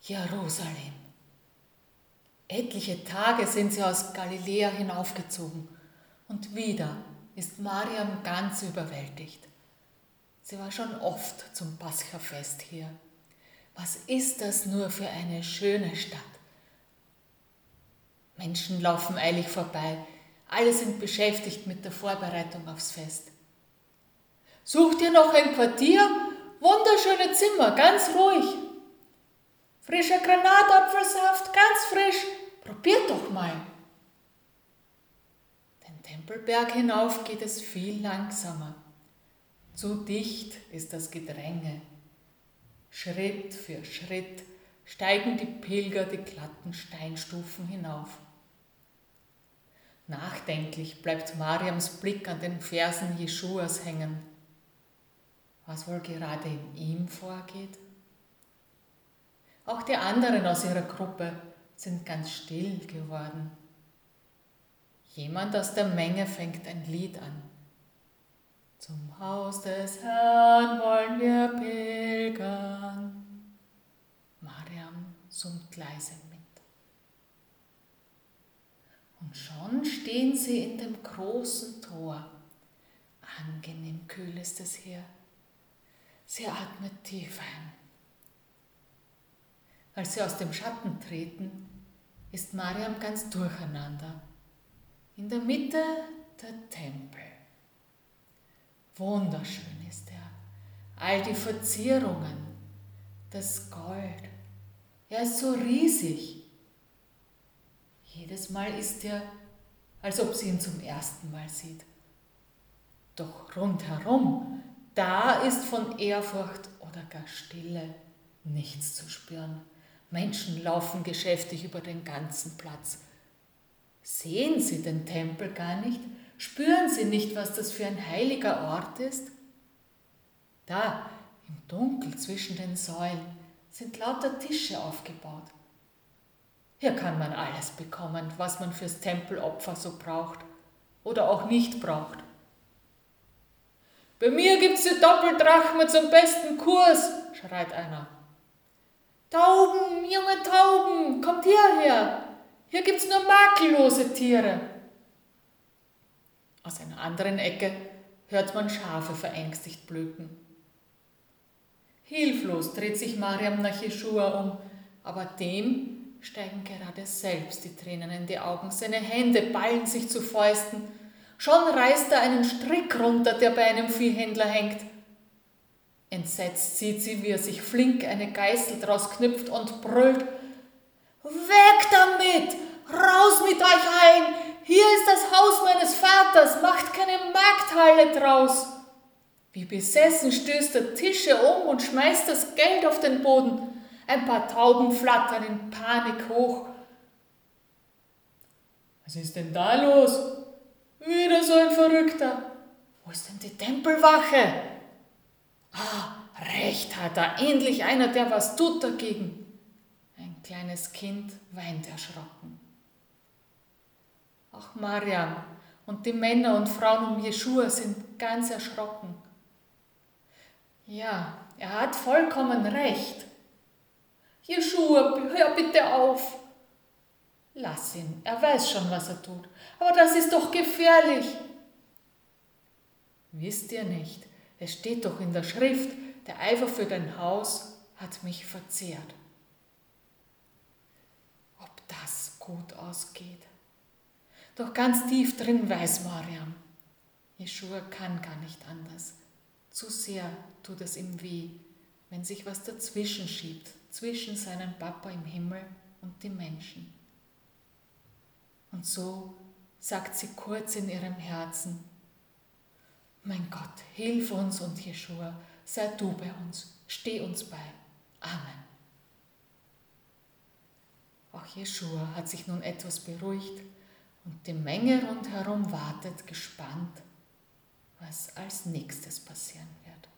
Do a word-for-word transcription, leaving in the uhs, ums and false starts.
Jerusalem. Etliche Tage sind sie aus Galiläa hinaufgezogen und wieder ist Mariam ganz überwältigt. Sie war schon oft zum Paschafest hier. Was ist das nur für eine schöne Stadt? Menschen laufen eilig vorbei, alle sind beschäftigt mit der Vorbereitung aufs Fest. Sucht ihr noch ein Quartier? Wunderschöne Zimmer, ganz ruhig. Frischer Granatapfelsaft, ganz frisch. Probiert doch mal. Den Tempelberg hinauf geht es viel langsamer. Zu dicht ist das Gedränge. Schritt für Schritt steigen die Pilger die glatten Steinstufen hinauf. Nachdenklich bleibt Mariams Blick an den Fersen Jeschuas hängen. Was wohl gerade in ihm vorgeht? Auch die anderen aus ihrer Gruppe sind ganz still geworden. Jemand aus der Menge fängt ein Lied an. Zum Haus des Herrn wollen wir pilgern. Mariam summt leise mit. Und schon stehen sie in dem großen Tor. Angenehm kühl ist es hier. Sie atmet tief ein. Als sie aus dem Schatten treten, ist Mariam ganz durcheinander. In der Mitte der Tempel. Wunderschön ist er. All die Verzierungen, das Gold. Er ist so riesig. Jedes Mal ist er, als ob sie ihn zum ersten Mal sieht. Doch rundherum, da ist von Ehrfurcht oder gar Stille nichts zu spüren. Menschen laufen geschäftig über den ganzen Platz. Sehen sie den Tempel gar nicht? Spüren sie nicht, was das für ein heiliger Ort ist? Da, im Dunkel zwischen den Säulen, sind lauter Tische aufgebaut. Hier kann man alles bekommen, was man fürs Tempelopfer so braucht oder auch nicht braucht. Bei mir gibt's die Doppeldrachme zum besten Kurs, schreit einer. Tauben, junge Tauben, kommt hierher. Hier gibt's nur makellose Tiere. Aus einer anderen Ecke hört man Schafe verängstigt blöken. Hilflos dreht sich Mariam nach Jeschua um, aber dem steigen gerade selbst die Tränen in die Augen. Seine Hände ballen sich zu Fäusten. Schon reißt er einen Strick runter, der bei einem Viehhändler hängt. Entsetzt sieht sie, wie er sich flink eine Geißel draus knüpft und brüllt: Weg damit! Raus mit euch allen! Hier ist das Haus meines Vaters! Macht keine Markthalle draus! Wie besessen stößt er Tische um und schmeißt das Geld auf den Boden. Ein paar Tauben flattern in Panik hoch. Was ist denn da los? Wieder so ein Verrückter. Wo ist denn die Tempelwache? Ah, recht hat er. Endlich einer, der was tut dagegen. Ein kleines Kind weint erschrocken. Auch Mariam und die Männer und Frauen um Jeschua sind ganz erschrocken. Ja, er hat vollkommen recht. Jeschua, hör bitte auf. Lass ihn, er weiß schon, was er tut. Aber das ist doch gefährlich. Wisst ihr nicht, es steht doch in der Schrift, der Eifer für dein Haus hat mich verzehrt. Ob das gut ausgeht? Doch ganz tief drin weiß Mariam, Jeschua kann gar nicht anders. Zu sehr tut es ihm weh, wenn sich was dazwischen schiebt, zwischen seinem Papa im Himmel und die Menschen. Und so sagt sie kurz in ihrem Herzen: Mein Gott, hilf uns und Jeschua, sei du bei uns, steh uns bei. Amen. Auch Jeschua hat sich nun etwas beruhigt und die Menge rundherum wartet gespannt, was als nächstes passieren wird.